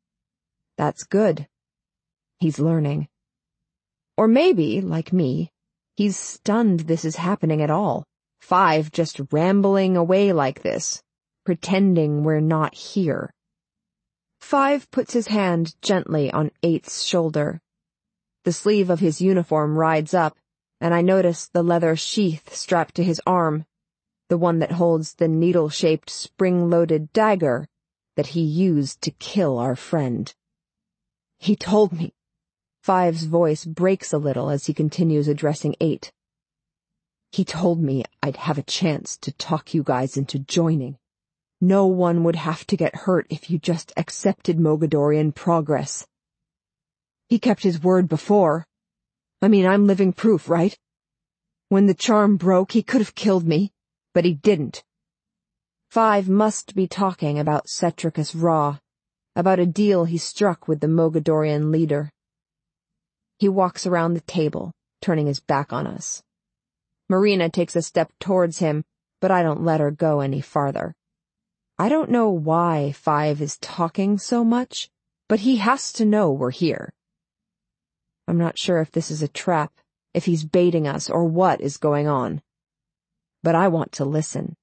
That's good. He's learning. Or maybe, like me, he's stunned this is happening at all. Five just rambling away like this, pretending we're not here. Five puts his hand gently on Eight's shoulder. The sleeve of his uniform rides up, and I notice the leather sheath strapped to his arm, the one that holds the needle-shaped spring-loaded dagger that he used to kill our friend. "He told me." Five's voice breaks a little as he continues addressing Eight. "He told me I'd have a chance to talk you guys into joining. No one would have to get hurt if you just accepted Mogadorian progress. He kept his word before. I mean, I'm living proof, right? When the charm broke, he could have killed me, but he didn't." Five must be talking about Cetricus Ra, about a deal he struck with the Mogadorian leader. He walks around the table, turning his back on us. Marina takes a step towards him, but I don't let her go any farther. I don't know why Five is talking so much, but he has to know we're here. I'm not sure if this is a trap, if he's baiting us, or what is going on. But I want to listen.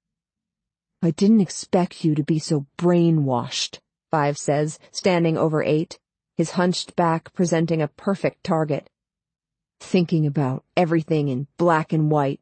"I didn't expect you to be so brainwashed," Five says, standing over Eight, his hunched back presenting a perfect target. "Thinking about everything in black and white,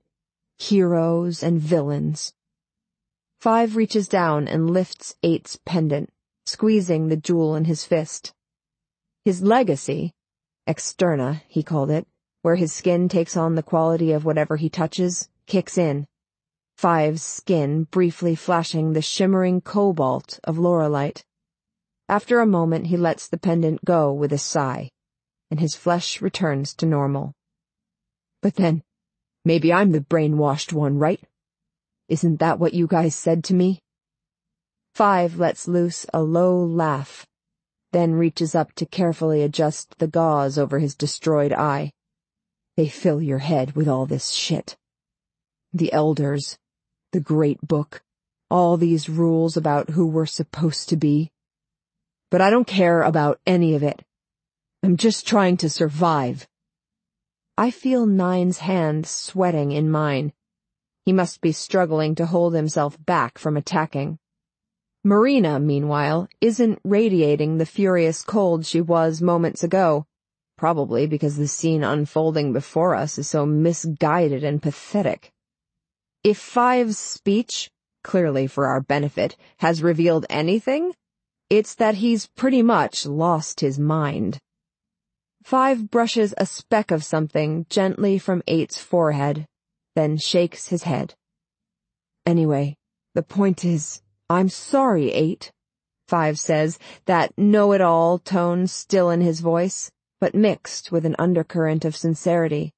heroes and villains." Five reaches down and lifts Eight's pendant, squeezing the jewel in his fist. His legacy, externa, he called it, where his skin takes on the quality of whatever he touches, kicks in. Five's skin briefly flashing the shimmering cobalt of Lorelite. After a moment he lets the pendant go with a sigh, and his flesh returns to normal. But then, maybe I'm the brainwashed one, right? Isn't that what you guys said to me? Five lets loose a low laugh, then reaches up to carefully adjust the gauze over his destroyed eye. They fill your head with all this shit. The elders, the great book, all these rules about who we're supposed to be. But I don't care about any of it. I'm just trying to survive. I feel Nine's hand sweating in mine. He must be struggling to hold himself back from attacking. Marina, meanwhile, isn't radiating the furious cold she was moments ago, probably because the scene unfolding before us is so misguided and pathetic. If Five's speech, clearly for our benefit, has revealed anything, it's that he's pretty much lost his mind. Five brushes a speck of something gently from Eight's forehead, then shakes his head. Anyway, the point is, I'm sorry, Eight, Five says, that know-it-all tone still in his voice, but mixed with an undercurrent of sincerity.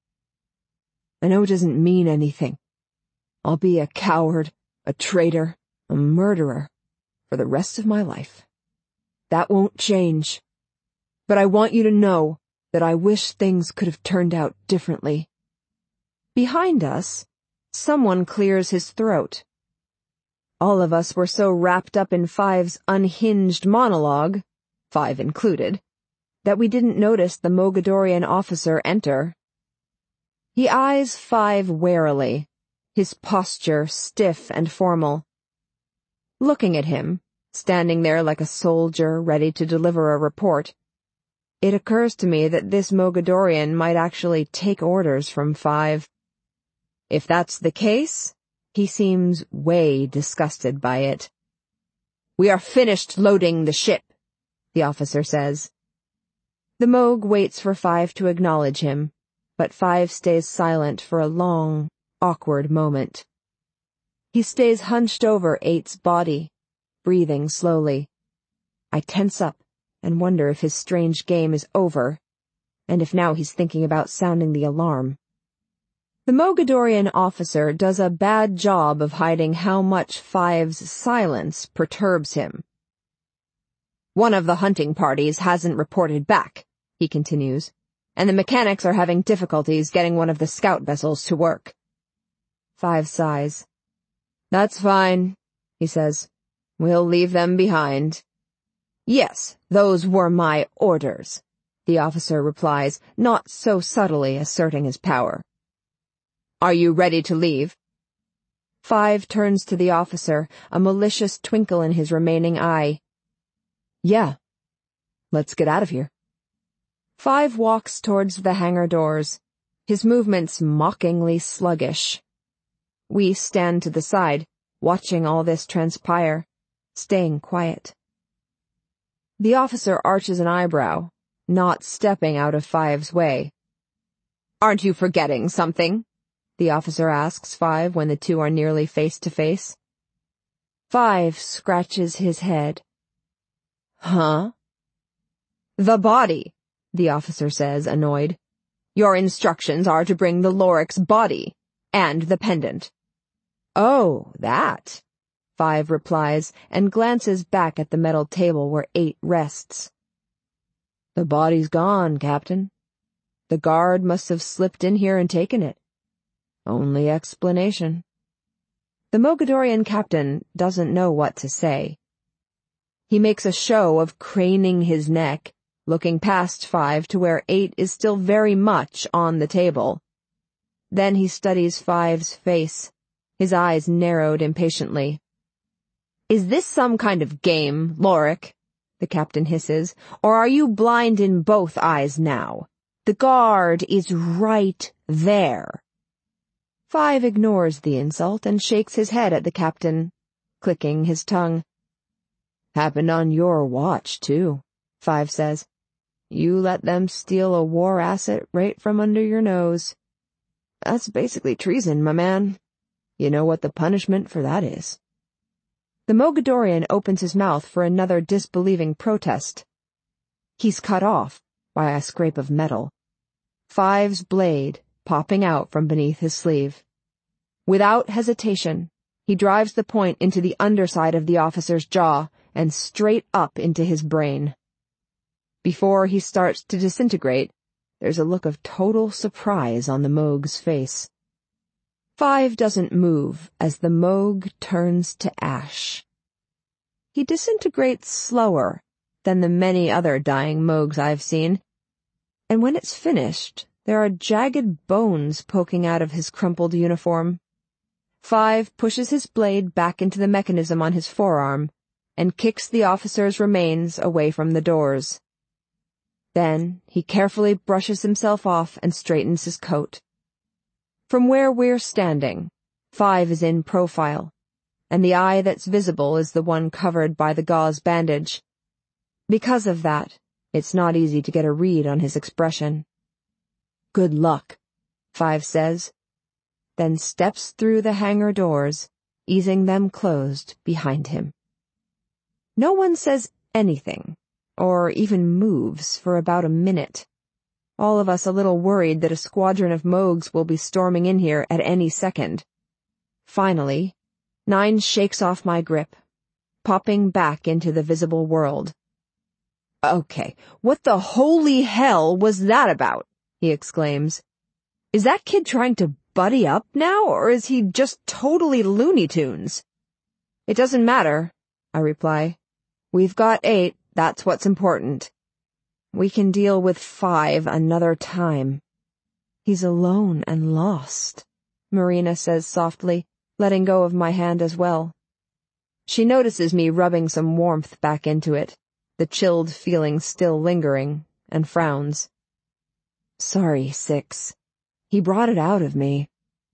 I know it doesn't mean anything. I'll be a coward, a traitor, a murderer, for the rest of my life. That won't change. But I want you to know that I wish things could have turned out differently. Behind us, someone clears his throat. All of us were so wrapped up in Five's unhinged monologue, Five included, that we didn't notice the Mogadorian officer enter. He eyes Five warily, his posture stiff and formal. Looking at him, standing there like a soldier ready to deliver a report, it occurs to me that this Mogadorian might actually take orders from Five. If that's the case, he seems way disgusted by it. We are finished loading the ship, the officer says. The Moog waits for Five to acknowledge him, but Five stays silent for a long, awkward moment. He stays hunched over Eight's body, breathing slowly. I tense up and wonder if his strange game is over, and if now he's thinking about sounding the alarm. The Mogadorian officer does a bad job of hiding how much Five's silence perturbs him. One of the hunting parties hasn't reported back, he continues, and the mechanics are having difficulties getting one of the scout vessels to work. Five sighs. That's fine, he says. We'll leave them behind. Yes, those were my orders, the officer replies, not so subtly asserting his power. Are you ready to leave? Five turns to the officer, a malicious twinkle in his remaining eye. Yeah. Let's get out of here. Five walks towards the hangar doors, his movements mockingly sluggish. We stand to the side, watching all this transpire, staying quiet. The officer arches an eyebrow, not stepping out of Five's way. Aren't you forgetting something? The officer asks Five when the two are nearly face to face. Five scratches his head. Huh? The body, the officer says, annoyed. Your instructions are to bring the Loric's body, and the pendant. Oh, that, Five replies, and glances back at the metal table where Eight rests. The body's gone, Captain. The guard must have slipped in here and taken it. Only explanation. The Mogadorian captain doesn't know what to say. He makes a show of craning his neck, looking past Five to where Eight is still very much on the table. Then he studies Five's face, his eyes narrowed impatiently. Is this some kind of game, Loric? The captain hisses, or are you blind in both eyes now? The guard is right there. Five ignores the insult and shakes his head at the captain, clicking his tongue. Happened on your watch, too, Five says. You let them steal a war asset right from under your nose. That's basically treason, my man. You know what the punishment for that is. The Mogadorian opens his mouth for another disbelieving protest. He's cut off by a scrape of metal. Five's blade popping out from beneath his sleeve. Without hesitation, he drives the point into the underside of the officer's jaw and straight up into his brain. Before he starts to disintegrate, there's a look of total surprise on the Moog's face. Five doesn't move as the Moog turns to ash. He disintegrates slower than the many other dying Moogs I've seen, and when it's finished, there are jagged bones poking out of his crumpled uniform. Five pushes his blade back into the mechanism on his forearm and kicks the officer's remains away from the doors. Then he carefully brushes himself off and straightens his coat. From where we're standing, Five is in profile, and the eye that's visible is the one covered by the gauze bandage. Because of that, it's not easy to get a read on his expression. Good luck, Five says, then steps through the hangar doors, easing them closed behind him. No one says anything, or even moves for about a minute. All of us a little worried that a squadron of Moogs will be storming in here at any second. Finally, Nine shakes off my grip, popping back into the visible world. Okay, what the holy hell was that about? He exclaims. Is that kid trying to buddy up now, or is he just totally Looney Tunes? It doesn't matter, I reply. We've got eight, that's what's important. We can deal with Five another time. He's alone and lost, Marina says softly, letting go of my hand as well. She notices me rubbing some warmth back into it, the chilled feeling still lingering, and frowns. Sorry, Six. He brought it out of me.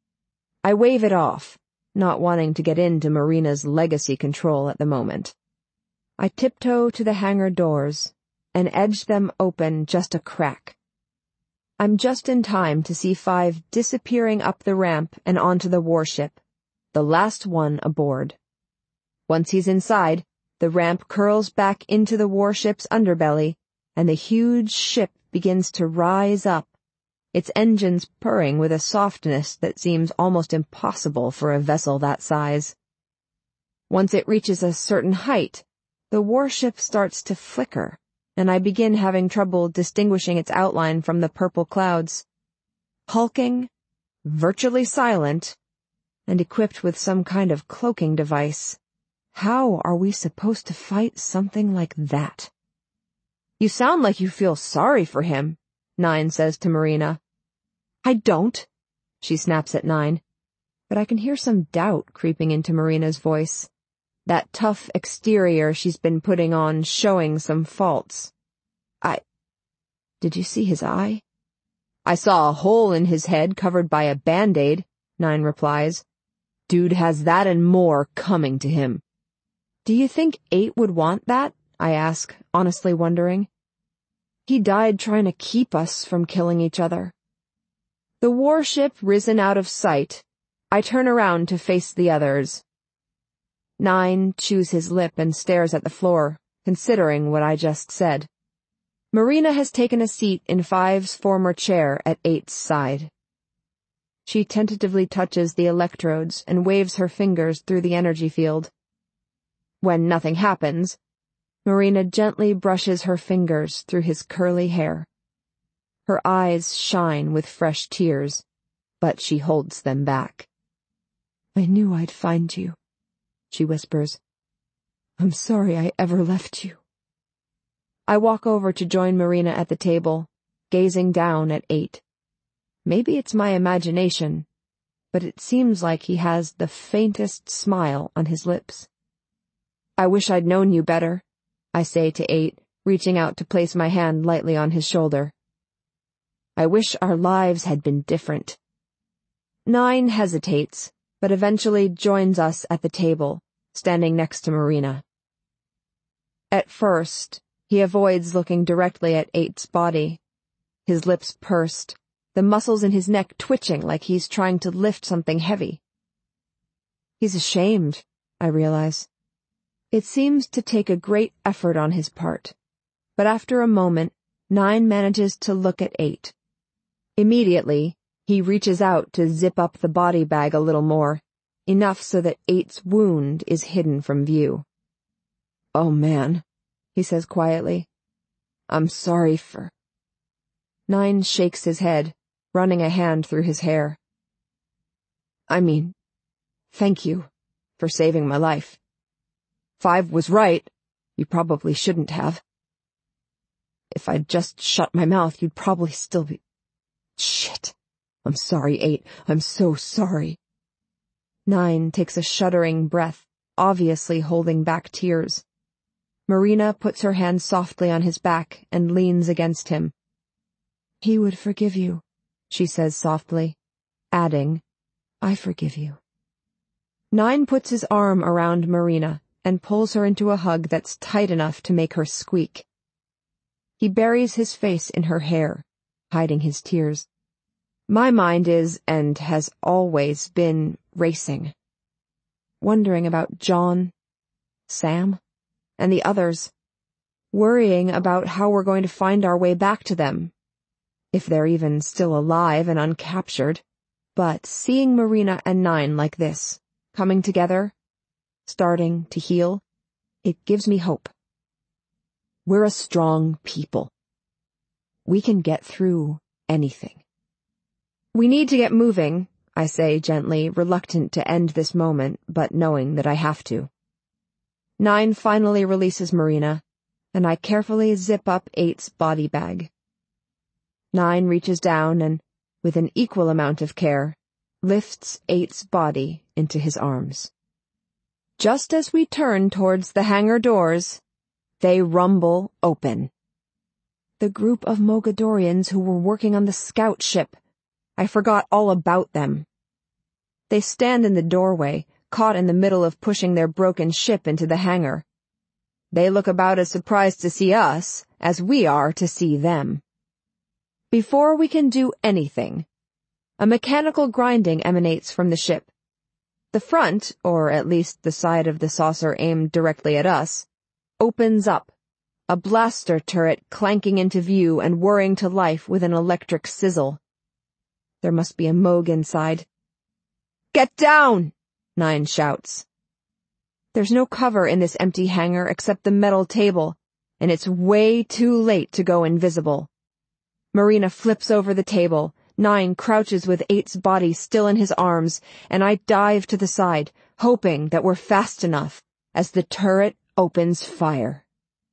I wave it off, not wanting to get into Marina's legacy control at the moment. I tiptoe to the hangar doors and edge them open just a crack. I'm just in time to see Five disappearing up the ramp and onto the warship, the last one aboard. Once he's inside, the ramp curls back into the warship's underbelly, and the huge ship begins to rise up, its engines purring with a softness that seems almost impossible for a vessel that size. Once it reaches a certain height, the warship starts to flicker, and I begin having trouble distinguishing its outline from the purple clouds. Hulking, virtually silent, and equipped with some kind of cloaking device. How are we supposed to fight something like that? You sound like you feel sorry for him, Nine says to Marina. I don't, she snaps at Nine, but I can hear some doubt creeping into Marina's voice. That tough exterior she's been putting on showing some faults. I... Did you see his eye? I saw a hole in his head covered by a Band-Aid, Nine replies. Dude has that and more coming to him. Do you think Eight would want that? I ask, honestly wondering. He died trying to keep us from killing each other. The warship risen out of sight, I turn around to face the others. Nine chews his lip and stares at the floor, considering what I just said. Marina has taken a seat in Five's former chair at Eight's side. She tentatively touches the electrodes and waves her fingers through the energy field. When nothing happens, Marina gently brushes her fingers through his curly hair. Her eyes shine with fresh tears, but she holds them back. I knew I'd find you, she whispers. I'm sorry I ever left you. I walk over to join Marina at the table, gazing down at Eight. Maybe it's my imagination, but it seems like he has the faintest smile on his lips. I wish I'd known you better, I say to Eight, reaching out to place my hand lightly on his shoulder. I wish our lives had been different. Nine hesitates, but eventually joins us at the table, standing next to Marina. At first, he avoids looking directly at Eight's body. His lips pursed, the muscles in his neck twitching like he's trying to lift something heavy. He's ashamed, I realize. It seems to take a great effort on his part, but after a moment, Nine manages to look at Eight. Immediately, he reaches out to zip up the body bag a little more, enough so that Eight's wound is hidden from view. "Oh man," he says quietly. "I'm sorry for—" Nine shakes his head, running a hand through his hair. "I mean, thank you for saving my life. Five was right. You probably shouldn't have. If I'd just shut my mouth, you'd probably still be... Shit. I'm sorry, Eight. I'm so sorry." Nine takes a shuddering breath, obviously holding back tears. Marina puts her hand softly on his back and leans against him. "He would forgive you," she says softly, adding, "I forgive you." Nine puts his arm around Marina and pulls her into a hug that's tight enough to make her squeak. He buries his face in her hair, hiding his tears. My mind is, and has always been, racing. Wondering about John, Sam, and the others. Worrying about how we're going to find our way back to them. If they're even still alive and uncaptured. But seeing Marina and Nine like this, coming together, starting to heal, it gives me hope. We're a strong people. We can get through anything. "We need to get moving," I say gently, reluctant to end this moment, but knowing that I have to. Nine finally releases Marina, and I carefully zip up Eight's body bag. Nine reaches down and, with an equal amount of care, lifts Eight's body into his arms. Just as we turn towards the hangar doors, they rumble open. The group of Mogadorians who were working on the scout ship. I forgot all about them. They stand in the doorway, caught in the middle of pushing their broken ship into the hangar. They look about as surprised to see us as we are to see them. Before we can do anything, a mechanical grinding emanates from the ship. The front, or at least the side of the saucer aimed directly at us, opens up, a blaster turret clanking into view and whirring to life with an electric sizzle. There must be a Moog inside. "Get down!" Nine shouts. There's no cover in this empty hangar except the metal table, and it's way too late to go invisible. Marina flips over the table, Nine crouches with Eight's body still in his arms, and I dive to the side, hoping that we're fast enough as the turret opens fire.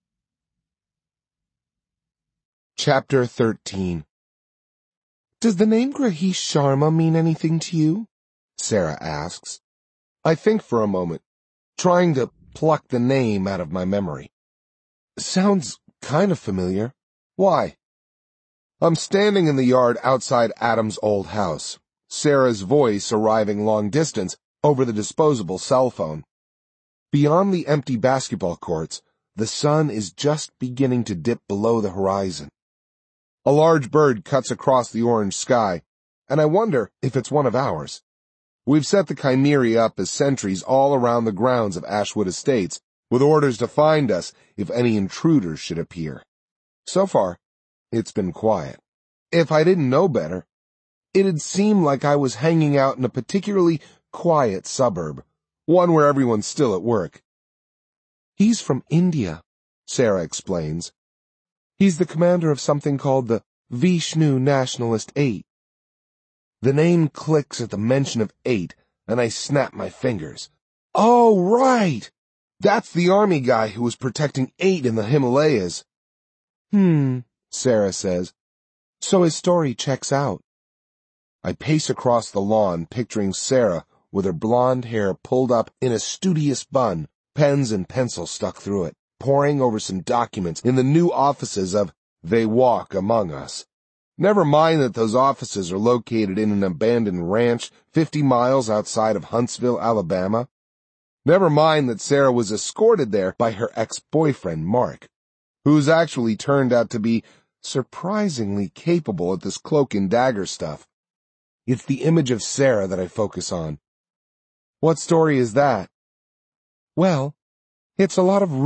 Chapter thirteen. "Does the name Graheesh Sharma mean anything to you?" Sarah asks. I think for a moment, trying to pluck the name out of my memory. Sounds kind of familiar. Why? I'm standing in the yard outside Adam's old house, Sarah's voice arriving long distance over the disposable cell phone. Beyond the empty basketball courts, the sun is just beginning to dip below the horizon. A large bird cuts across the orange sky, and I wonder if it's one of ours. We've set the Chimeri up as sentries all around the grounds of Ashwood Estates, with orders to find us if any intruders should appear. So far, it's been quiet. If I didn't know better, it'd seem like I was hanging out in a particularly quiet suburb, one where everyone's still at work. "He's from India," Sarah explains. "He's the commander of something called the Vishnu Nationalist Eight." The name clicks at the mention of eight, and I snap my fingers. Oh, right! That's the army guy who was protecting eight in the Himalayas. Hmm, Sarah says. So his story checks out. I pace across the lawn, picturing Sarah with her blonde hair pulled up in a studious bun, pens and pencils stuck through it, poring over some documents in the new offices of They Walk Among Us. Never mind that those offices are located in an abandoned ranch fifty miles outside of Huntsville, Alabama. Never mind that Sarah was escorted there by her ex-boyfriend, Mark, who's actually turned out to be surprisingly capable at this cloak and dagger stuff. It's the image of Sarah that I focus on. What story is that? Well, it's a lot of